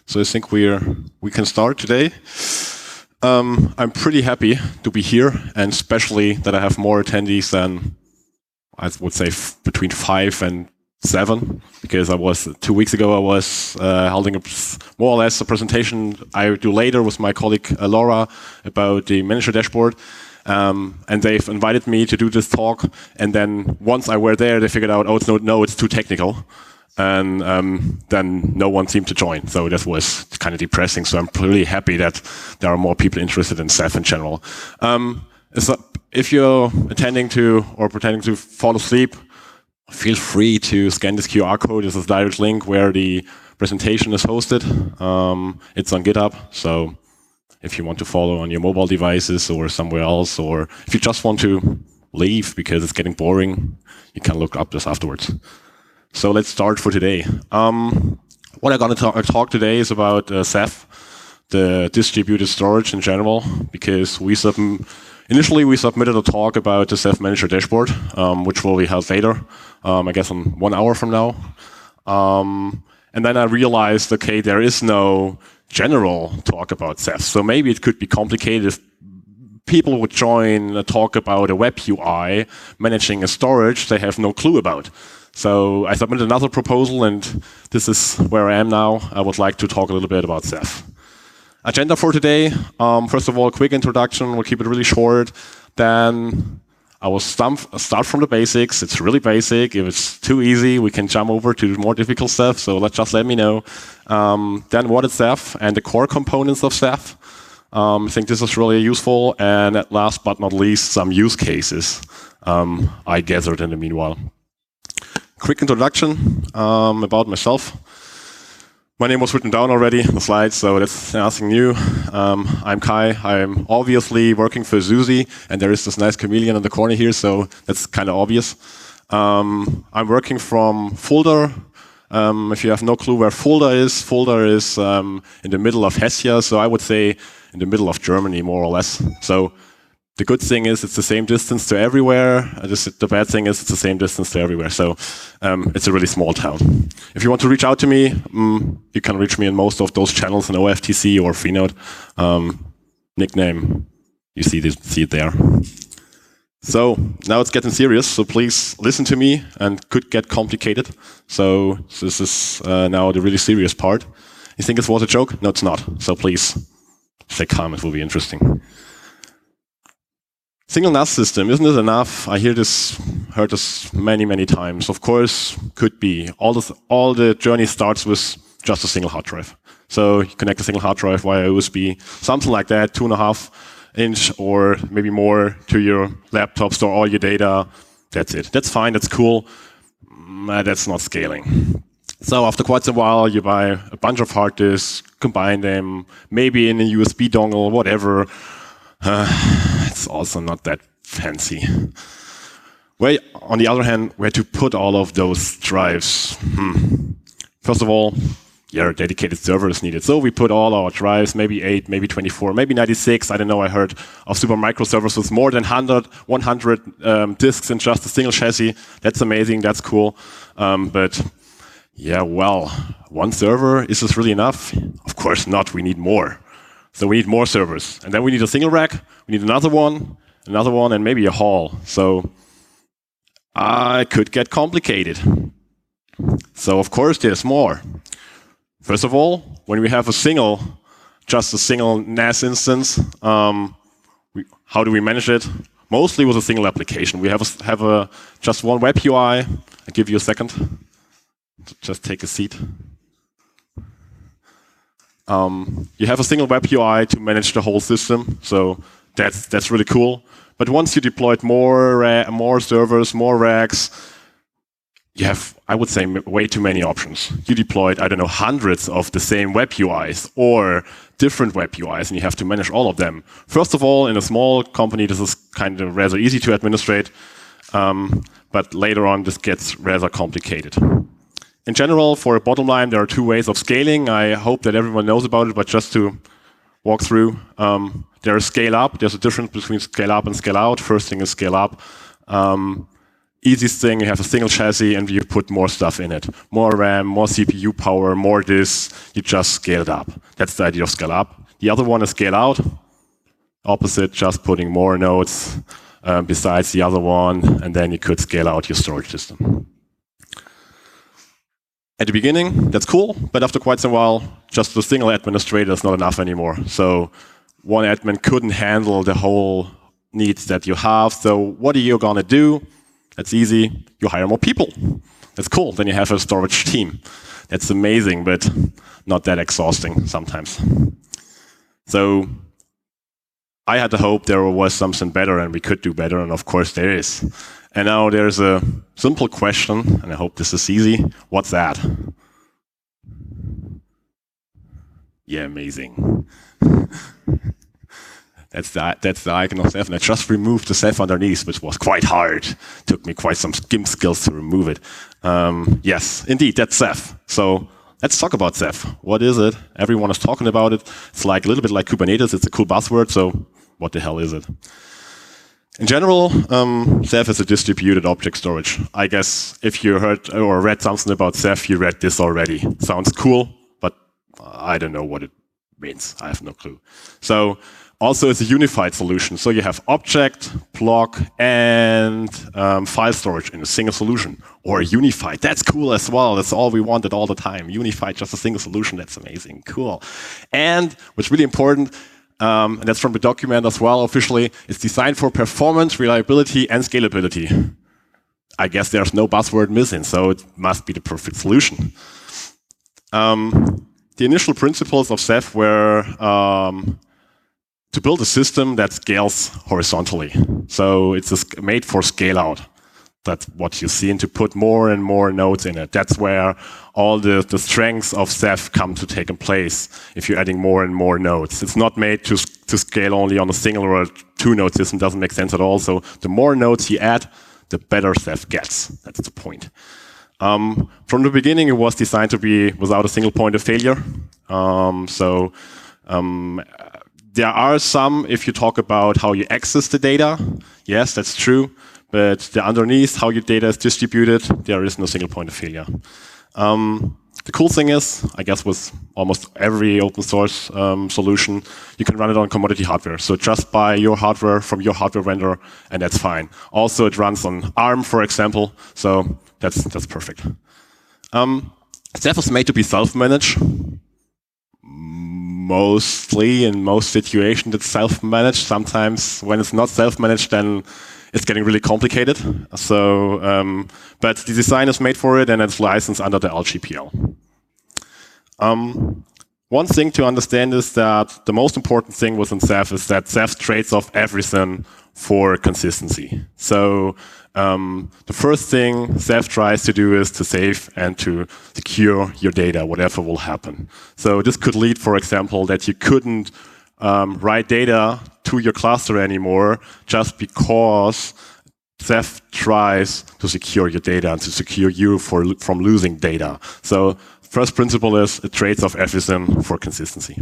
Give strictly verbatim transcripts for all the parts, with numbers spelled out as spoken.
So I think we're we can start today. Um, I'm pretty happy to be here, and especially that I have more attendees than I would say f between five and seven, because I was two weeks ago I was uh, holding a, more or less a presentation I do later with my colleague uh, Laura about the manager dashboard. Um, and they've invited me to do this talk, and then once I were there, they figured out, oh, it's no, no, it's too technical, and um, then no one seemed to join. So that was kind of depressing. So I'm really happy that there are more people interested in Ceph in general. Um, if you're attending to or pretending to fall asleep, feel free to scan this Q R code. This is a direct link where the presentation is hosted. Um, it's on GitHub, so if you want to follow on your mobile devices or somewhere else, or if you just want to leave because it's getting boring, you can look up this afterwards. So let's start for today. Um, what I'm going to talk, talk today is about uh, Ceph, the distributed storage in general, because we sub initially we submitted a talk about the Ceph Manager dashboard, um, which will be held later, um, I guess in one hour from now. Um, and then I realized, okay, there is no general talk about Ceph. So maybe it could be complicated if people would join a talk about a web U I managing a storage they have no clue about. So I submitted another proposal, and this is where I am now. I would like to talk a little bit about Ceph. Agenda for today, um, first of all, a quick introduction. We'll keep it really short. Then I will start from the basics. It's really basic. If it's too easy, we can jump over to more difficult stuff. So let's just let me know. Um, then what is Ceph and the core components of Ceph. Um, I think this is really useful. And at last but not least, some use cases um, I gathered in the meanwhile. Quick introduction um, about myself. My name was written down already on the slides, so that's nothing new. Um, I'm Kai. I'm obviously working for SUSE, and there is this nice chameleon in the corner here, so that's kind of obvious. Um, I'm working from Fulda. Um, if you have no clue where Fulda is, Fulda is um, in the middle of Hesse, so I would say in the middle of Germany, more or less. So the good thing is it's the same distance to everywhere. The bad thing is it's the same distance to everywhere. So um, it's a really small town. If you want to reach out to me, um, you can reach me in most of those channels in O F T C or Freenode. Um, nickname, you see, this, see it there. So now it's getting serious. So please listen to me, and could get complicated. So this is uh, now the really serious part. You think it was a joke? No, it's not. So please stay calm. It will be interesting. Single N A S system, isn't it enough? I hear this, heard this many, many times. Of course, could be. All, this, all the journey starts with just a single hard drive. So you connect a single hard drive via U S B, something like that, two and a half inch or maybe more to your laptop, store all your data. That's it. That's fine, that's cool. Mm, that's not scaling. So after quite a while, you buy a bunch of hard disks, combine them, maybe in a U S B dongle, whatever. Uh, it's also not that fancy. Where, on the other hand, where to put all of those drives? Hmm. First of all, yeah, a dedicated server is needed. So we put all our drives, maybe eight, maybe twenty-four, maybe ninety-six. I don't know, I heard of Supermicro servers with more than one hundred, one hundred um, disks in just a single chassis. That's amazing, that's cool. Um, but yeah, well, one server, is this really enough? Of course not, we need more. So we need more servers. And then we need a single rack, we need another one, another one, and maybe a hall. So I could get complicated. So of course there's more. First of all, when we have a single, just a single N A S instance, um, we, how do we manage it? Mostly with a single application. We have a, have a just one web U I. I'll give you a second. Just take a seat. Um, you have a single web U I to manage the whole system, so that's that's really cool. But once you deployed more more servers, more racks, you have, I would say, way too many options. You deployed, I don't know, hundreds of the same web U Is or different web U Is, and you have to manage all of them. First of all, in a small company, this is kind of rather easy to administrate, um, but later on, this gets rather complicated. In general, for a bottom line, there are two ways of scaling. I hope that everyone knows about it, but just to walk through, um, there is scale up. There's a difference between scale up and scale out. First thing is scale up. Um, easiest thing, you have a single chassis and you put more stuff in it. More RAM, more C P U power, more disk, you just scale it up. That's the idea of scale up. The other one is scale out. Opposite, just putting more nodes um, besides the other one, and then you could scale out your storage system. At the beginning, that's cool, but after quite some while, just a single administrator is not enough anymore. So one admin couldn't handle the whole needs that you have. So what are you gonna do? That's easy. You hire more people. That's cool. Then you have a storage team. That's amazing, but not that exhausting sometimes. So I had the hope there was something better and we could do better, and of course there is. And now there's a simple question, and I hope this is easy. What's that? Yeah, amazing. That's the, that's the icon of Ceph, and I just removed the Ceph underneath, which was quite hard. Took me quite some GIMP skills to remove it. Um, yes, indeed, that's Ceph. So let's talk about Ceph. What is it? Everyone is talking about it. It's like a little bit like Kubernetes. It's a cool buzzword, so what the hell is it? In general, um, Ceph is a distributed object storage. I guess if you heard or read something about Ceph, you read this already. Sounds cool, but I don't know what it means. I have no clue. So also it's a unified solution. So you have object, block, and um, file storage in a single solution. Or unified. That's cool as well. That's all we wanted all the time. Unified, just a single solution. That's amazing. Cool. And what's really important, Um, and that's from the document as well officially, it's designed for performance, reliability, and scalability. I guess there's no buzzword missing, so it must be the perfect solution. Um, the initial principles of Ceph were um, to build a system that scales horizontally. So it's a, made for scale out. That's what you see, and to put more and more nodes in it. That's where all the, the strengths of Ceph come to take in place if you're adding more and more nodes. It's not made to, to scale only on a single or a two node system. Doesn't make sense at all. So the more nodes you add, the better Ceph gets. That's the point. Um, from the beginning, it was designed to be without a single point of failure. Um, so um, there are some, if you talk about how you access the data, yes, that's true. But the underneath, how your data is distributed, there is no single point of failure. Um, the cool thing is, I guess with almost every open source um, solution, you can run it on commodity hardware. So just buy your hardware from your hardware vendor, and that's fine. Also, it runs on ARM, for example, so that's, that's perfect. Um, Ceph is made to be self-managed. Mostly, in most situations, it's self-managed. Sometimes when it's not self-managed, then it's getting really complicated. So, um, but the design is made for it, and it's licensed under the L G P L. Um, one thing to understand is that the most important thing within Ceph is that Ceph trades off everything for consistency. So um, the first thing Ceph tries to do is to save and to secure your data, whatever will happen. So this could lead, for example, that you couldn't um, write data to your cluster anymore just because Ceph tries to secure your data and to secure you for, from losing data. So first principle is it trades off everything for consistency.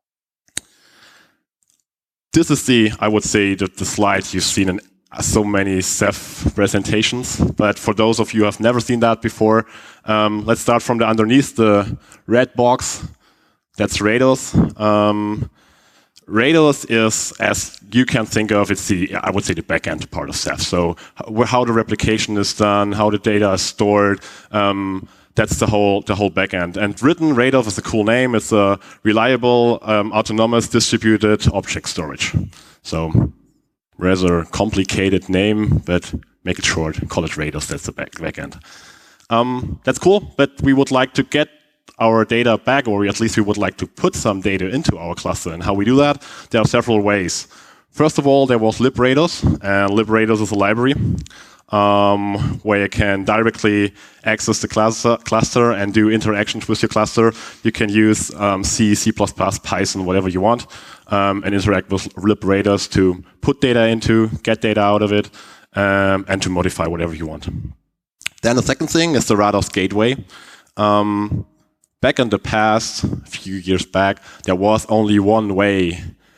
This is the, I would say, the, the slide you've seen in so many Ceph presentations. But for those of you who have never seen that before, um, let's start from the underneath, the red box. That's Rados. Um, Rados is, as you can think of, it's the, I would say, the backend part of Ceph. So how the replication is done, how the data is stored, um, that's the whole the whole backend. And written, Rados is a cool name. It's a reliable, um, autonomous, distributed object storage. So rather complicated name, but make it short. Call it Rados. That's the back backend. Um, that's cool, but we would like to get our data back, or at least we would like to put some data into our cluster. And how we do that? There are several ways. First of all, there was librados, and librados is a library um, where you can directly access the cluster, cluster and do interactions with your cluster. You can use um, C, C plus plus, Python, whatever you want, um, and interact with librados to put data into, get data out of it, um, and to modify whatever you want. Then the second thing is the Rados gateway. Um, Back in the past, a few years back, there was only one way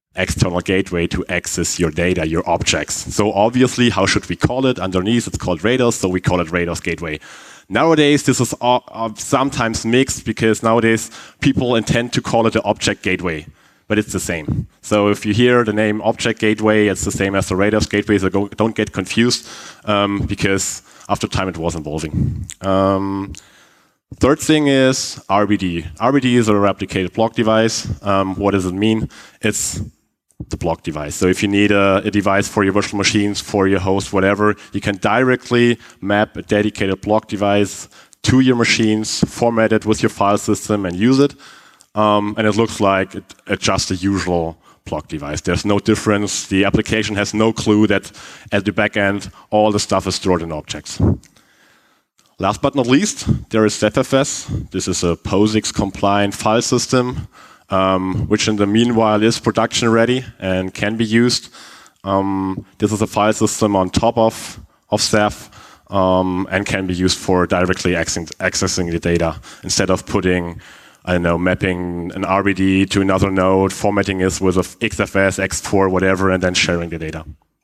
external gateway to access your data, your objects. So obviously, how should we call it? Underneath, it's called Rados, so we call it Rados Gateway. Nowadays, this is uh, uh, sometimes mixed because nowadays people intend to call it an object gateway, but it's the same. So if you hear the name object gateway, it's the same as the Rados gateway, so go, don't get confused um, because after time it was evolving. Um, Third thing is R B D. R B D is a replicated block device. Um, what does it mean? It's the block device. So if you need a, a device for your virtual machines, for your host, whatever, you can directly map a dedicated block device to your machines, format it with your file system, and use it. Um, and it looks like it, it's just a usual block device. There's no difference. The application has no clue that at the back end, all the stuff is stored in objects. Last but not least, there is Z F S. This is a POSIX-compliant file system, um, which in the meanwhile is production ready and can be used. Um, this is a file system on top of, of Ceph um, and can be used for directly accessing, accessing the data instead of putting, I don't know, mapping an R B D to another node, formatting it with a X F S, X four, whatever, and then sharing the data.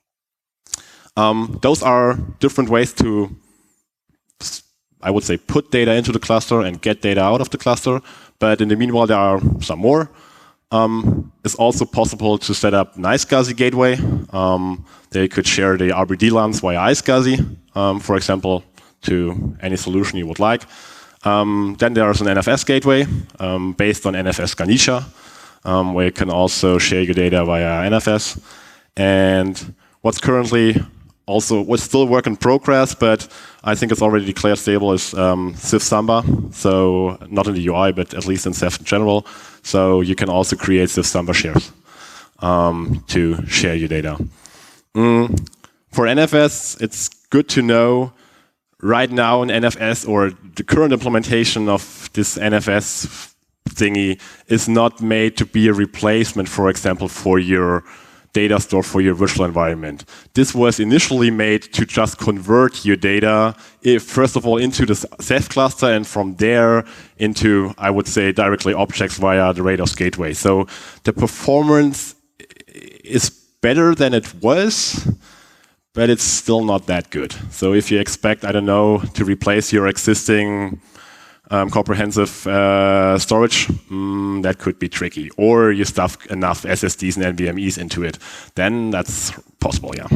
Um, those are different ways to, I would say, put data into the cluster and get data out of the cluster. But in the meanwhile, there are some more. Um, it's also possible to set up an iSCSI gateway. Um, they could share the R B D LANs via iSCSI, um, for example, to any solution you would like. Um, then there's an N F S gateway um, based on N F S Ganesha, um, where you can also share your data via N F S. And what's currently also, what's still work in progress, but I think it's already declared stable, is um, Ceph Samba. So not in the U I, but at least in Ceph in general. So you can also create Ceph Samba shares um, to share your data. Mm. For N F S, it's good to know right now in N F S, or the current implementation of this N F S thingy is not made to be a replacement, for example, for your data store for your virtual environment. This was initially made to just convert your data, if, first of all, into the Ceph cluster, and from there into, I would say, directly objects via the Rados gateway. So the performance is better than it was, but it's still not that good. So if you expect, I don't know, to replace your existing Um, comprehensive uh, storage, mm, that could be tricky. Or you stuff enough S S Ds and N V M Es into it. Then that's possible, yeah.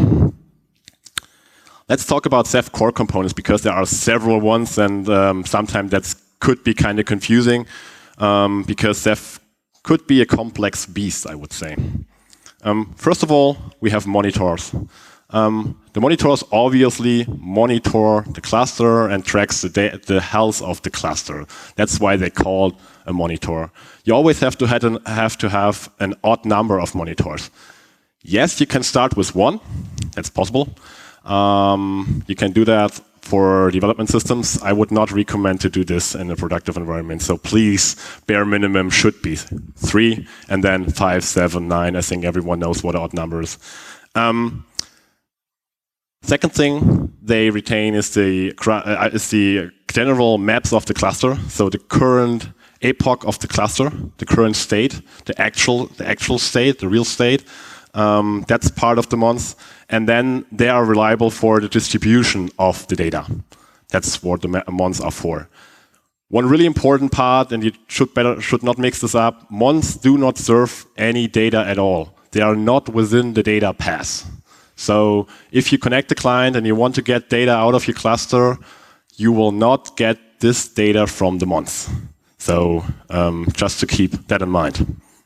Let's talk about Ceph core components, because there are several ones, and um, sometimes that could be kind of confusing, um, because Ceph could be a complex beast, I would say. Um, first of all, we have monitors. Um, the monitors obviously monitor the cluster and tracks the, the health of the cluster. That's why they call a monitor. You always have to, have, an, have to have an odd number of monitors. Yes, you can start with one. That's possible. Um, you can do that for development systems. I would not recommend to do this in a productive environment. So please, bare minimum should be three, and then five, seven, nine. I think everyone knows what odd number is. Um, Second thing they retain is the, uh, is the general maps of the cluster. So the current epoch of the cluster, the current state, the actual, the actual state, the real state. Um, that's part of the mons. And then they are reliable for the distribution of the data. That's what the mons are for. One really important part, and you should better should not mix this up, mons do not serve any data at all. They are not within the data path. So if you connect the client and you want to get data out of your cluster, you will not get this data from the mons. So um, just to keep that in mind.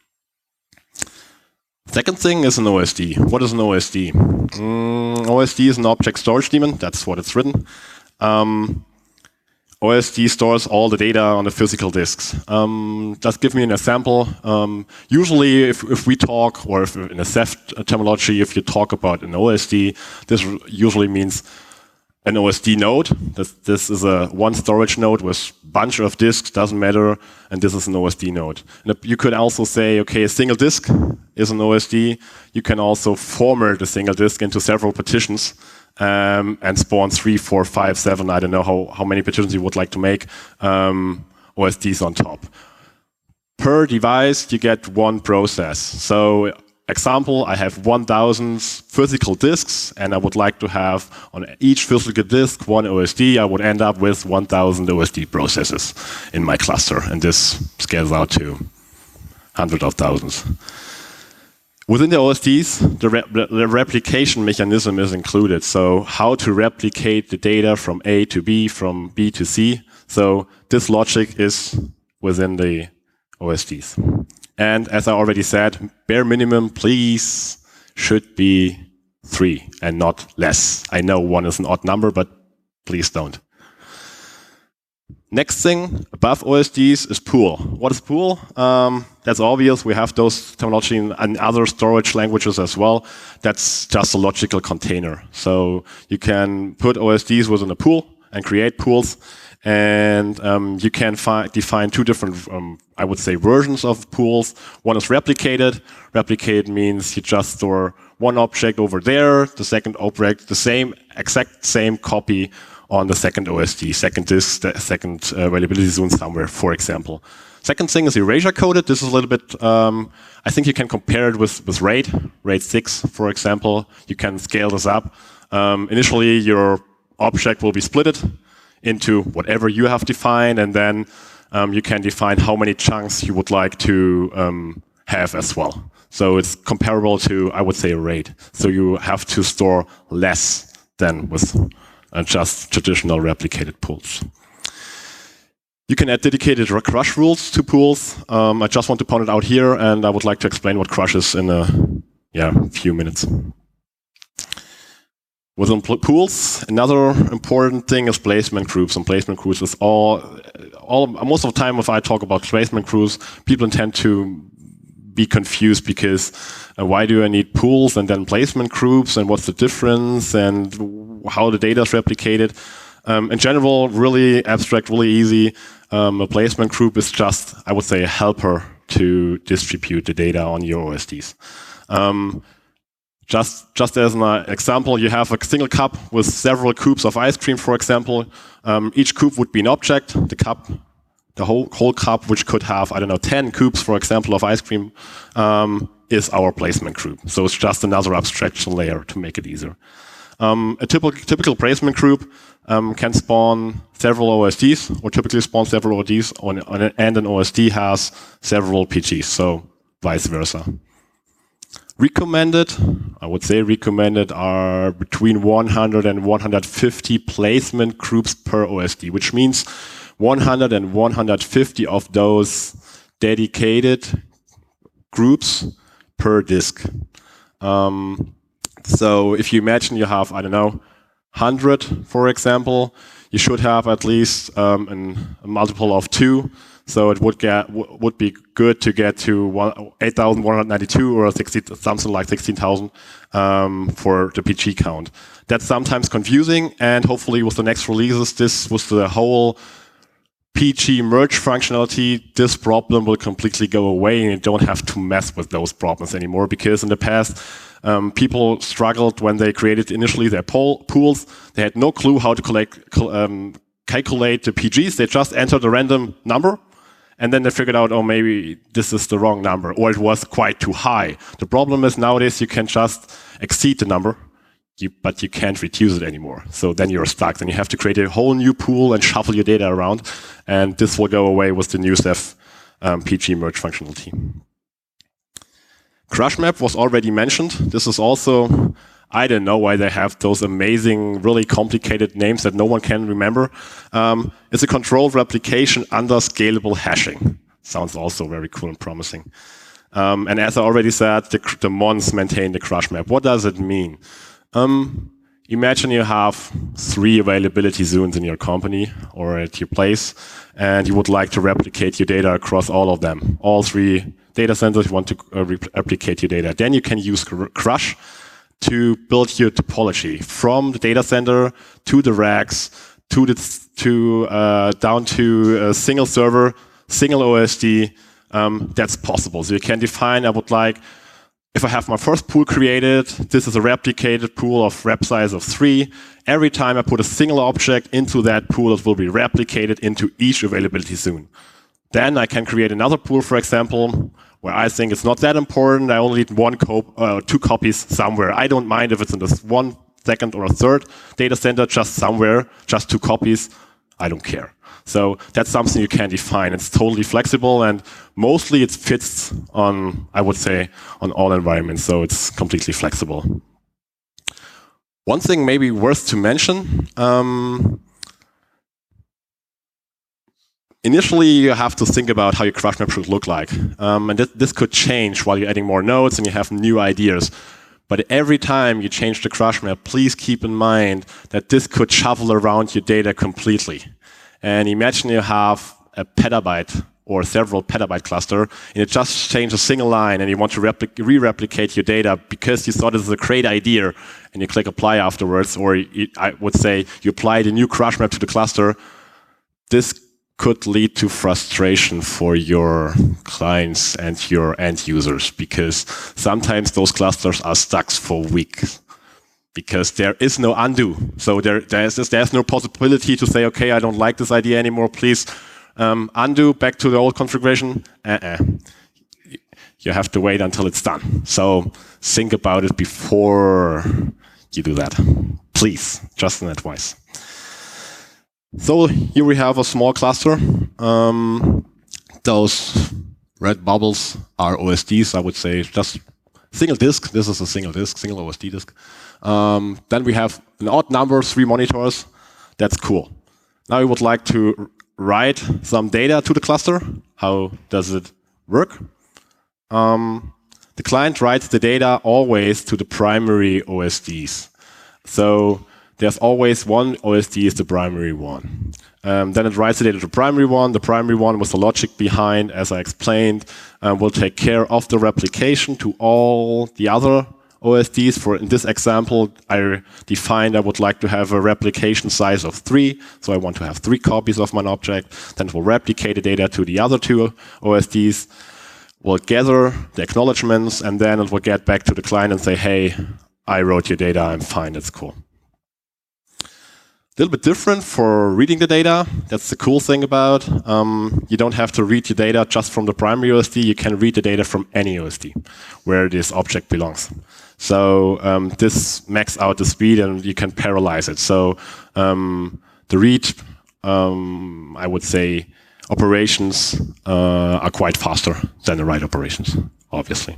Second thing is an O S D. What is an O S D? Mm, O S D is an object storage daemon. That's what it's written. Um, O S D stores all the data on the physical disks. Um, just give me an example. Um, usually, if, if we talk, or if in a Ceph terminology, if you talk about an O S D, this usually means an O S D node. This, this is a one storage node with a bunch of disks, doesn't matter, and this is an O S D node. And you could also say, okay, a single disk is an O S D. You can also format a single disk into several partitions. Um, and spawn three, four, five, seven, I don't know how, how many partitions you would like to make, um, O S Ds on top. Per device, you get one process. So example, I have one thousand physical disks, and I would like to have on each physical disk one O S D. I would end up with one thousand O S D processes in my cluster, and this scales out to hundreds of thousands. Within the O S Ds, the, re the replication mechanism is included. So how to replicate the data from A to B, from B to C. So this logic is within the O S Ds. And as I already said, bare minimum, please, should be three and not less. I know one is an odd number, but please don't. Next thing above O S Ds is pool. What is pool? Um, that's obvious. We have those terminology in, in other storage languages as well. That's just a logical container. So you can put O S Ds within a pool and create pools. And um, you can define two different, um, I would say, versions of pools. One is replicated. Replicated means you just store one object over there, the second object, the same, exact same copy on the second O S D, second disk, the second uh, availability zone somewhere, for example. Second thing is erasure coded. This is a little bit, um, I think you can compare it with, with RAID, RAID six, for example. You can scale this up. Um, initially, your object will be splitted into whatever you have defined, and then um, you can define how many chunks you would like to um, have as well. So it's comparable to, I would say, a RAID. So you have to store less than with uh, just traditional replicated pools. You can add dedicated crush rules to pools. Um, I just want to point it out here, and I would like to explain what crush is in a yeah, few minutes. Within pools, another important thing is placement groups. And placement groups is all, all, most of the time if I talk about placement groups, people tend to be confused because uh, why do I need pools and then placement groups, and what's the difference, and how the data is replicated. Um, in general, really abstract, really easy. Um, a placement group is just, I would say, a helper to distribute the data on your O S Ds. Um, Just, just as an uh, example, you have a single cup with several cubes of ice cream, for example. Um, each cube would be an object. The cup, the whole, whole cup, which could have, I don't know, ten cubes, for example, of ice cream, um, is our placement group. So it's just another abstraction layer to make it easier. Um, a typical, typical placement group um, can spawn several O S Ds, or typically spawn several O S Ds, on, on an, and an O S D has several P Gs, so vice versa. Recommended, I would say recommended are between one hundred and one hundred fifty placement groups per O S D, which means one hundred and one hundred fifty of those dedicated groups per disk. Um, so if you imagine you have, I don't know, one hundred, for example, you should have at least um, an, a multiple of two. So it would get would be good to get to eight thousand one hundred ninety-two or sixty, something like sixteen thousand um, for the P G count. That's sometimes confusing, and hopefully with the next releases, this with the whole P G merge functionality, this problem will completely go away, and you don't have to mess with those problems anymore. Because in the past, um, people struggled when they created initially their pool, pools. They had no clue how to collect, um, calculate the P Gs. They just entered a random number. And then they figured out, oh, maybe this is the wrong number, or it was quite too high. The problem is nowadays you can just exceed the number, you, but you can't reduce it anymore. So then you're stuck. Then you have to create a whole new pool and shuffle your data around. And this will go away with the new Ceph um, P G merge functionality. CrushMap was already mentioned. This is also, I don't know why they have those amazing, really complicated names that no one can remember. Um, it's a controlled replication under scalable hashing. Sounds also very cool and promising. Um, and as I already said, the, the mons maintain the CrushMap. What does it mean? Um, imagine you have three availability zones in your company or at your place, and you would like to replicate your data across all of them. All three data centers, you want to uh, replicate your data. Then you can use Crush to build your topology from the data center to the racks to the to uh, down to a single server, single O S D. Um, that's possible. So you can define. I would like, if I have my first pool created, this is a replicated pool of rep size of three. Every time I put a single object into that pool, it will be replicated into each availability zone. Then I can create another pool, for example, where I think it's not that important. I only need one co uh, two copies somewhere. I don't mind if it's in this one, second, or a third data center, just somewhere, just two copies. I don't care. So that's something you can define. It's totally flexible, and mostly it fits on, I would say, on all environments. So it's completely flexible. One thing maybe worth to mention. Um, Initially, you have to think about how your crash map should look like. Um, and th this could change while you're adding more nodes and you have new ideas. But every time you change the crash map, please keep in mind that this could shuffle around your data completely. And imagine you have a petabyte or several petabyte cluster, and you just change a single line and you want to re-replicate your data because you thought this was a great idea, and you click apply afterwards, or you, I would say you apply the new crash map to the cluster. This could lead to frustration for your clients and your end users, because sometimes those clusters are stuck for weeks because there is no undo. So there, there's, there's no possibility to say, okay, I don't like this idea anymore, please um, undo back to the old configuration. Uh-uh. You have to wait until it's done. So think about it before you do that. Please, just an advice. So here we have a small cluster. Um, those red bubbles are O S Ds, I would say, just single disk. This is a single disk, single O S D disk. Um, then we have an odd number, three monitors. That's cool. Now we would like to write some data to the cluster. How does it work? Um, the client writes the data always to the primary O S Ds. So there's always one O S D is the primary one. Um, then it writes the data to the primary one. The primary one with the logic behind, as I explained, um, will take care of the replication to all the other O S Ds. For in this example, I defined I would like to have a replication size of three. So I want to have three copies of my object. Then it will replicate the data to the other two O S Ds. Will gather the acknowledgements, and then it will get back to the client and say, hey, I wrote your data, I'm fine, that's cool. A little bit different for reading the data. That's the cool thing about. Um, you don't have to read your data just from the primary O S D. You can read the data from any O S D where this object belongs. So um, this maxes out the speed, and you can parallelize it. So um, the read, um, I would say, operations uh, are quite faster than the write operations, obviously.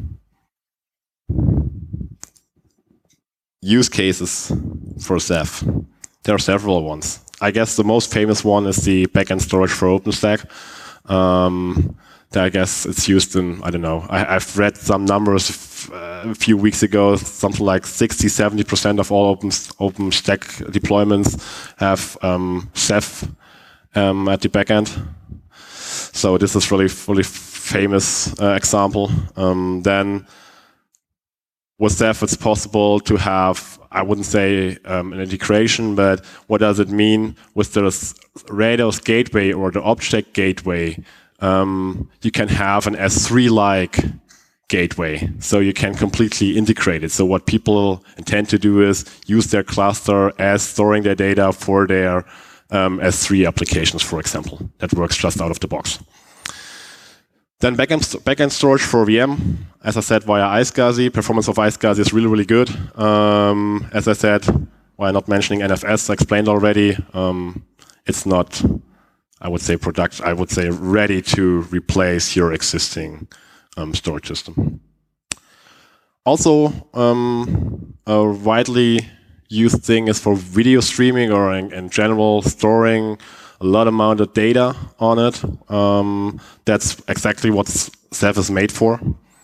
Use cases for Ceph. There are several ones. I guess the most famous one is the backend storage for OpenStack. Um, I guess it's used in, I don't know, I, I've read some numbers uh, a few weeks ago, something like sixty, seventy percent of all Open, OpenStack deployments have um, Ceph um, at the backend. So this is really, really famous uh, example. Um, then with Ceph, it's possible to have, I wouldn't say um, an integration, but what does it mean with the Rados gateway or the object gateway? Um, you can have an S three-like gateway, so you can completely integrate it. So what people intend to do is use their cluster as storing their data for their um, S three applications, for example. That works just out of the box. Then backend, backend storage for V M, as I said, via iSCSI. Performance of iSCSI is really, really good. Um, as I said, while not mentioning N F S, I explained already, um, it's not, I would say, product. I would say ready to replace your existing um, storage system. Also, um, a widely used thing is for video streaming or in, in general storing a lot amount of data on it. Um, that's exactly what Ceph is made for.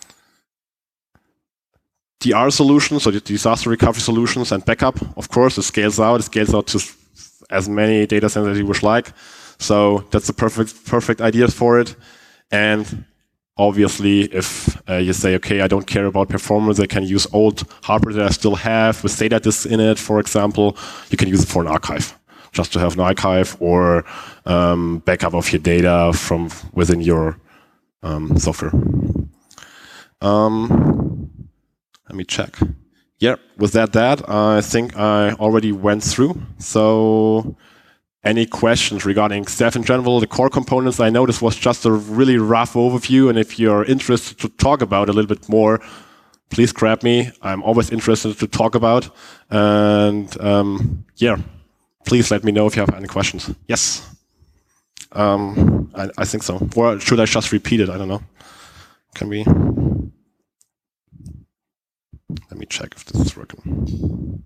D R solutions, so the disaster recovery solutions and backup, of course, it scales out. It scales out to as many data centers as you wish like. So that's the perfect, perfect idea for it. And obviously, if uh, you say, okay, I don't care about performance, I can use old hardware that I still have with SATA disks in it, for example, you can use it for an archive. Just to have an archive or um, backup of your data from within your um, software. Um, let me check. Yeah, with that, that I think I already went through. So any questions regarding Ceph in general, the core components. I know this was just a really rough overview, and if you're interested to talk about a little bit more, please grab me. I'm always interested to talk about. And um, yeah, please let me know if you have any questions. Yes. Um, I, I think so. Or should I just repeat it? I don't know. Can we? Let me check if this is working.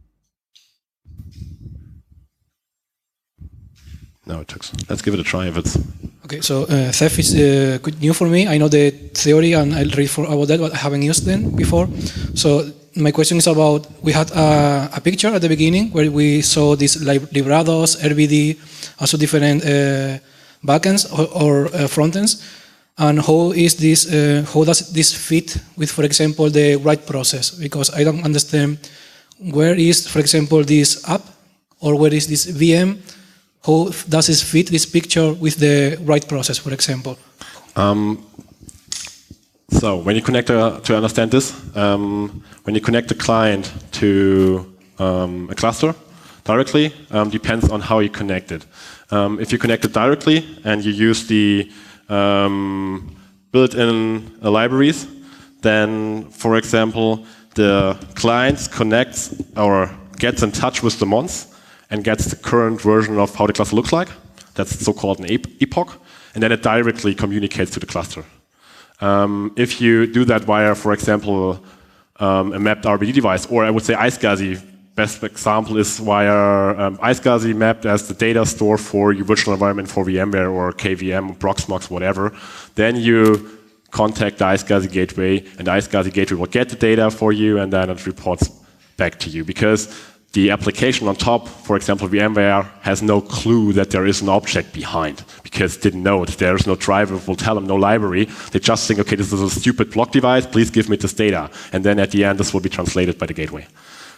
No, it took. Let's give it a try if it's. Okay, so uh, Ceph is uh, good new for me. I know the theory and I'll read for about that, but I haven't used them before. So my question is about, we had a, a picture at the beginning where we saw these lib librados, R B D, also different uh, backends or, or uh, frontends. And how is this? Uh, how does this fit with, for example, the write process? Because I don't understand where is, for example, this app or where is this V M? How does this fit this picture with the write process, for example? Um, so when you connect a, to understand this, um, when you connect the client to um, a cluster directly, um, depends on how you connect it. Um, if you connect it directly and you use the um, built-in uh, libraries, then, for example, the client connects or gets in touch with the mons and gets the current version of how the cluster looks like. That's so-called an epoch. And then it directly communicates to the cluster. Um, if you do that via, for example, um, a mapped R B D device, or I would say iSCSI, best example is via um, iSCSI mapped as the data store for your virtual environment for VMware or K V M, Proxmox, whatever, then you contact the iSCSI gateway, and the iSCSI gateway will get the data for you, and then it reports back to you. Because the application on top, for example, VMware, has no clue that there is an object behind, because it didn't know it. There is no driver, will tell them no library. They just think, okay, this is a stupid block device, please give me this data. And then at the end, this will be translated by the gateway.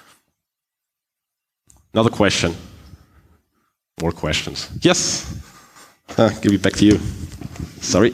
Another question. More questions. Yes? Uh, give it back to you. Sorry.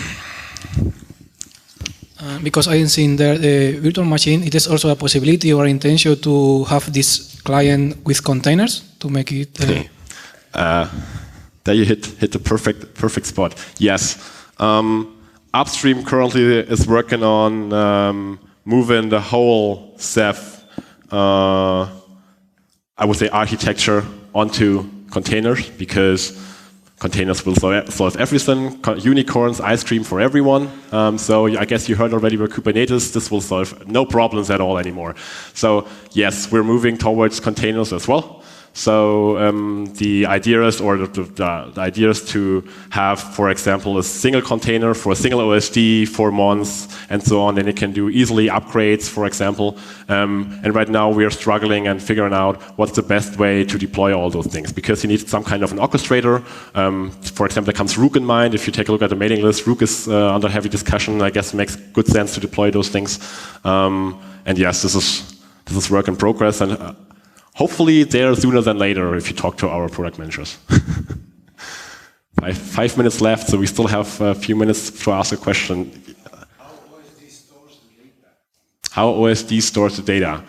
Uh, because I didn't see in there the virtual machine, it is also a possibility or intention to have this client with containers to make it. Uh, okay. uh, there you hit hit the perfect perfect spot. Yes, um, Upstream currently is working on um, moving the whole Ceph, uh, I would say, architecture onto containers, because containers will solve everything. Unicorns, ice cream for everyone. Um, so I guess you heard already with Kubernetes, this will solve no problems at all anymore. So yes, we're moving towards containers as well. So um, the idea is, or the, the, the idea is to have, for example, a single container for a single O S D, for mons, and so on, and it can do easily upgrades, for example. Um, and right now we are struggling and figuring out what's the best way to deploy all those things, because you need some kind of an orchestrator. Um, for example, there comes Rook in mind. If you take a look at the mailing list, Rook is uh, under heavy discussion. I guess it makes good sense to deploy those things. Um, and yes, this is this is work in progress. And uh, hopefully there sooner than later if you talk to our product managers. five, five minutes left, so we still have a few minutes to ask a question. How O S D stores the data? How O S D stores the data?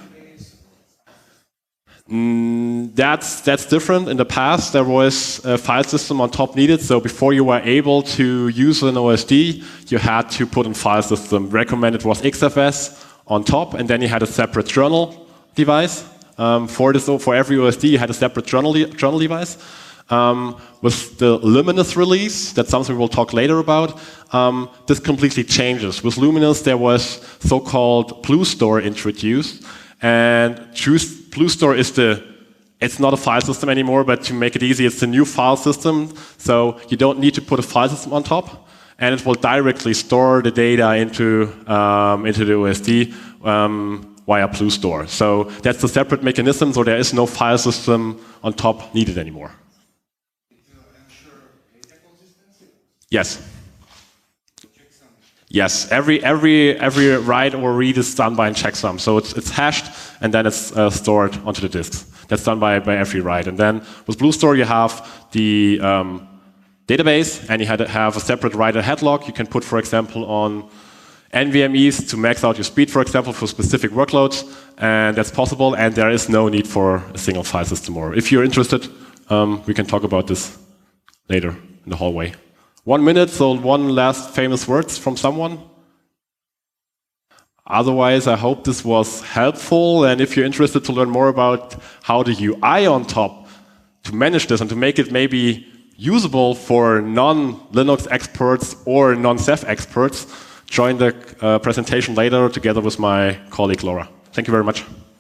Mm, that's, that's different. In the past, there was a file system on top needed, so before you were able to use an O S D, you had to put in file system. Recommended was X F S on top, and then you had a separate journal device. Um, for, this, for every O S D, you had a separate journal, journal device. Um, with the Luminous release, that's something we'll talk later about, um, this completely changes. With Luminous, there was so-called BlueStore introduced, and BlueStore is the, it's not a file system anymore, but to make it easy, it's a new file system, so you don't need to put a file system on top, and it will directly store the data into, um, into the O S D. Um, via BlueStore. So that's a separate mechanism, so there is no file system on top needed anymore. To ensure data consistency? Yes. Yes, every every every write or read is done by a checksum. So it's it's hashed and then it's uh, stored onto the disks. That's done by by every write. And then with BlueStore you have the um, database, and you had to have a separate write ahead log. You can put, for example, on N V M Es to max out your speed, for example, for specific workloads, and that's possible, and there is no need for a single file system. Or if you're interested, Um, we can talk about this later in the hallway. One minute, so one last famous words from someone. Otherwise, I hope this was helpful, and if you're interested to learn more about how the U I on top to manage this and to make it maybe usable for non-Linux experts or non-Ceph experts, join the uh, presentation later together with my colleague Laura. Thank you very much.